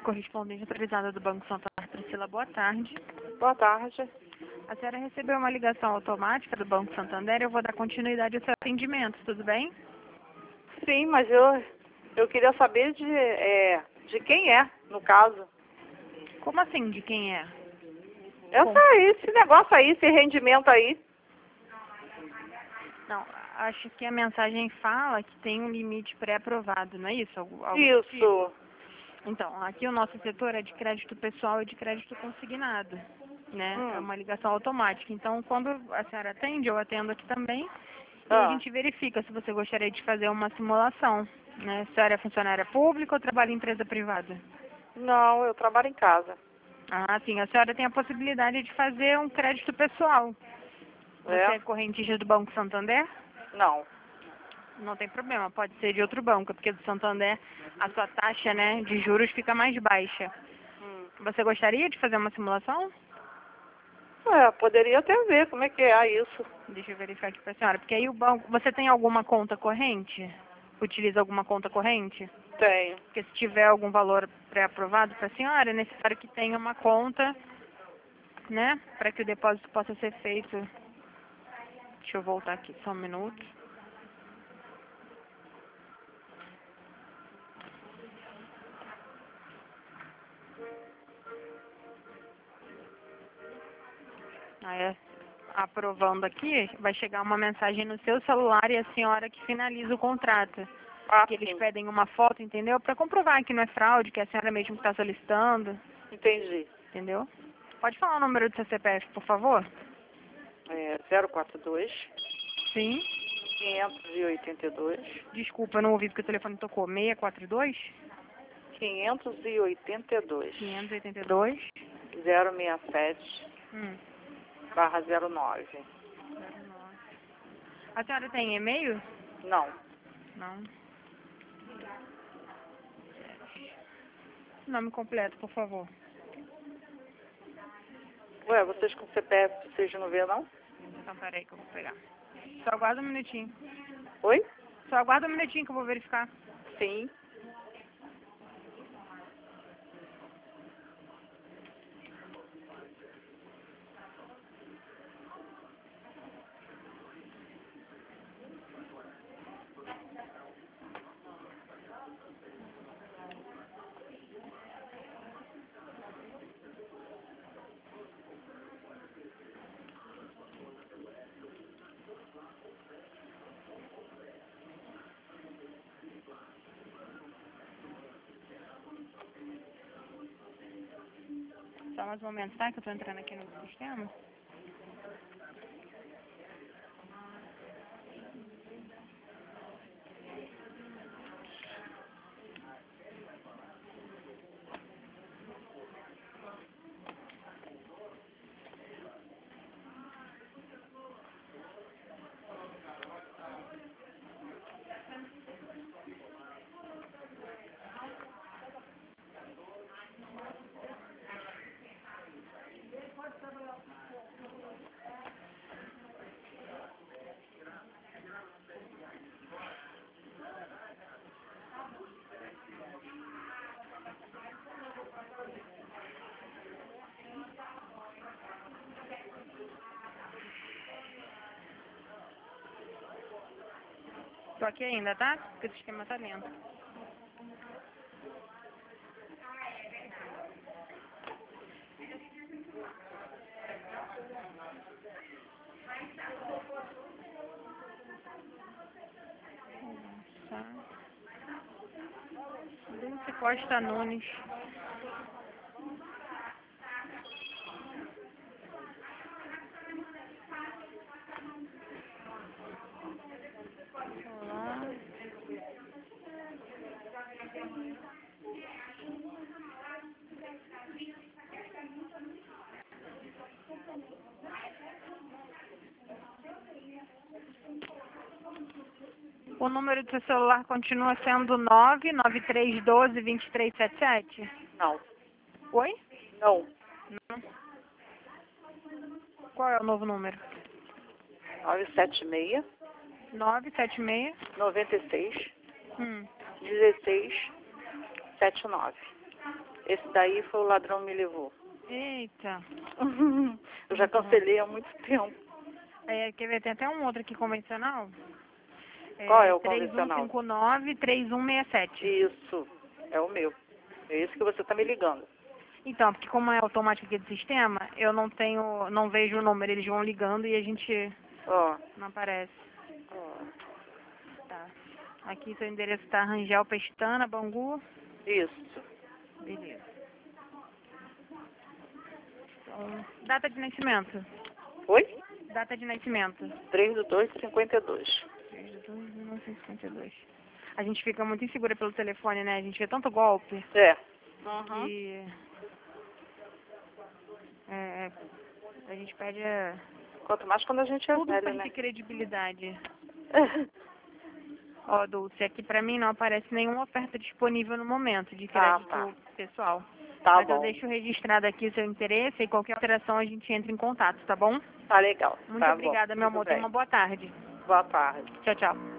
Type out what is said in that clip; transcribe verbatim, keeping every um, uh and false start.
correspondente autorizada do Banco Santander. Priscila, boa tarde. Boa tarde. A senhora recebeu uma ligação automática do Banco Santander e eu vou dar continuidade ao seu atendimento, tudo bem? Sim, mas eu, eu queria saber de, é, de quem é, no caso. Como assim, de quem é? Essa aí, esse negócio aí, esse rendimento aí. Não, acho que a mensagem fala que tem um limite pré-aprovado, não é isso? Algo, algo do Isso. tipo? Então, aqui o nosso setor é de crédito pessoal e de crédito consignado, né? Hum. É uma ligação automática. Então, quando a senhora atende, eu atendo aqui também, e Ah. a gente verifica se você gostaria de fazer uma simulação, né? A senhora é funcionária pública ou trabalha em empresa privada? Não, eu trabalho em casa. Ah, sim. A senhora tem a possibilidade de fazer um crédito pessoal. Você É? é correntista do Banco Santander? Não. Não tem problema, pode ser de outro banco, porque do Santander a sua taxa, né, de juros fica mais baixa. Hum. Você gostaria de fazer uma simulação? É, poderia até ver como é que é isso. Deixa eu verificar aqui para a senhora, porque aí o banco, você tem alguma conta corrente? Utiliza alguma conta corrente? Tenho. Porque se tiver algum valor pré-aprovado para a senhora, é necessário que tenha uma conta, né, para que o depósito possa ser feito. Deixa eu voltar aqui, só um minuto. Aí, aprovando aqui, vai chegar uma mensagem no seu celular e a senhora que finaliza o contrato. Ah, Que eles sim. pedem uma foto, entendeu? Para comprovar que não é fraude, que é a senhora mesmo que está solicitando, Entendi. entendeu? Pode falar o número do seu C P F, por favor? É zero quatro dois, Sim. quinhentos e oitenta e dois, Desculpa, eu não ouvi porque o telefone tocou. seiscentos e quarenta e dois, quinhentos e oitenta e dois, quinhentos e oitenta e dois. zero seis sete, Hum. barra zero nove. A senhora tem e-mail? Não. Não. Nome completo, por favor. Ué, vocês com C P F, vocês não vê, não? Então, peraí que eu vou pegar. Só aguarda um minutinho. Oi? Só aguarda um minutinho que eu vou verificar. Sim. Só mais um momento, tá? Que eu tô entrando aqui no sistema. Tô aqui ainda, tá? Porque o sistema tá lento. Tá. Dulce Costa Nunes. Olá. O número do seu celular continua sendo nove nove três um dois, dois três sete sete? Não. Oi? Não. Não. Qual é o novo número? nove sete seis, nove sete seis. noventa e seis, Hum. dezesseis, setenta e nove. Esse daí foi o ladrão me levou. Eita. Eu já cancelei há muito tempo. É, quer ver, tem até um outro aqui convencional. Qual é o três um convencional? cinco nove, três um seis sete. Isso, é o meu. É esse que você está me ligando. Então, porque como é automático aqui do sistema, eu não tenho, não vejo o número, eles vão ligando e a gente Ó. não aparece. Ó. Tá. Aqui seu endereço tá Rangel Pestana, Bangu. Isso. Beleza. Então, data de nascimento. Oi? Data de nascimento. três do dois de cinquenta e dois. três de dois de mil novecentos e cinquenta e dois. A gente fica muito insegura pelo telefone, né? A gente vê tanto golpe É. Uhum. que é, a gente perde a, Quanto mais quando a gente é tudo velho, perde né? credibilidade. Ó, Dulce, aqui pra mim não aparece nenhuma oferta disponível no momento de Ah, crédito tá. pessoal. Tá Mas eu bom. deixo registrado aqui o seu interesse e qualquer alteração a gente entra em contato, tá bom? Tá legal. Muito Tá obrigada, bom. meu Tudo amor. Tenha bem. uma boa tarde. Boa tarde. Tchau, tchau.